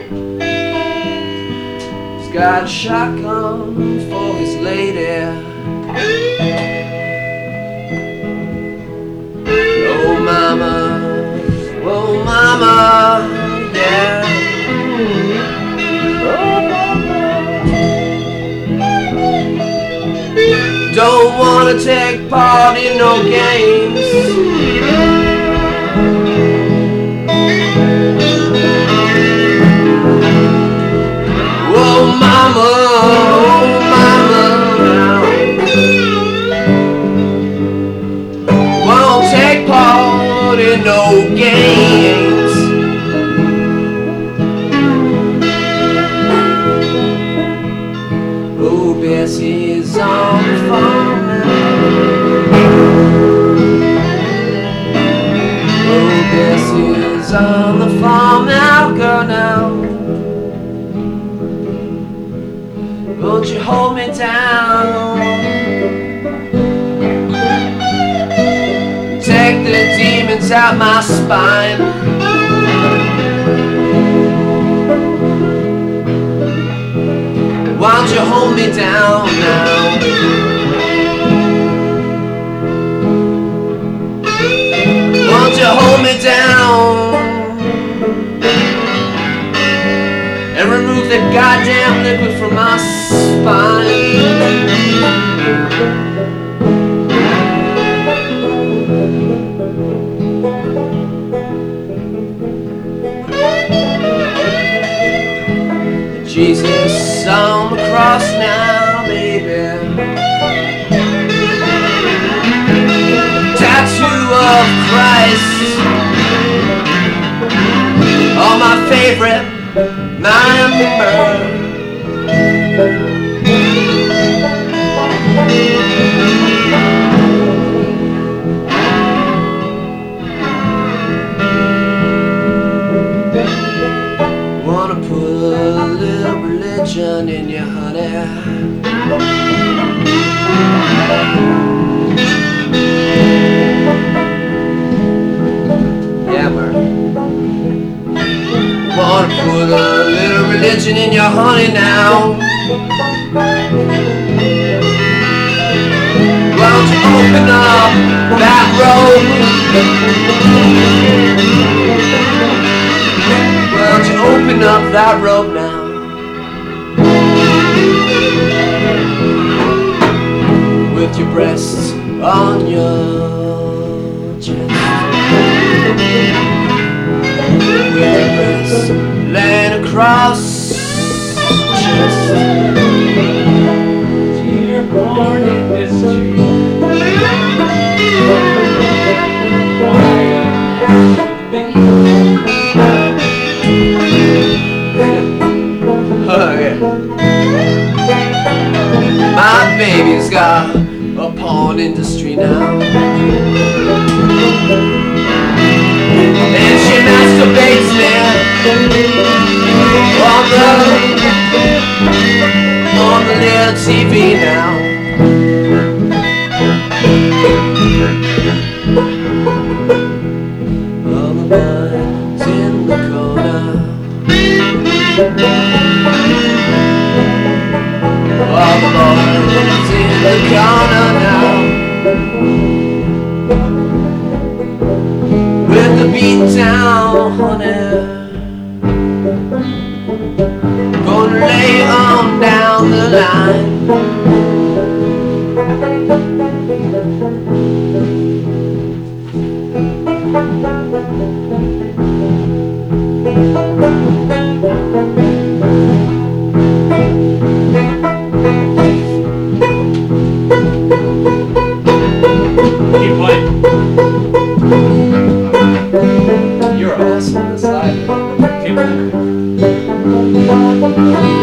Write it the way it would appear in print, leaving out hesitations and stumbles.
He's got a shotgun for his lady. Oh mama, yeah. Don't wanna take part in no games. Oh mama, now. Won't take part in no games. Oh, Bessie is on the farm now. Oh, Bessie is on the farm now, girl, now. Won't you hold me down? Take the demons out my spine. Why don't you hold me down now? Won't you hold me down and remove the goddamn liquid from my spine? Jesus on the cross now, baby. Tattoo of Christ on my favorite number. Wanna put a little religion in you, honey. Yeah, man. Wanna put a little religion in your honey now. Why don't you open up that road? Why don't you open up that road now? With your breasts on your chest. With your breasts laying across your chest. You're born in this tree. My baby's got a porn industry now, and she masturbates on the little TV now. All the boys in the corner. All the boys in the corner now, with the beat down, honey. Gonna lay on down the line. Keep playing. You're awesome, this live. Keep playing.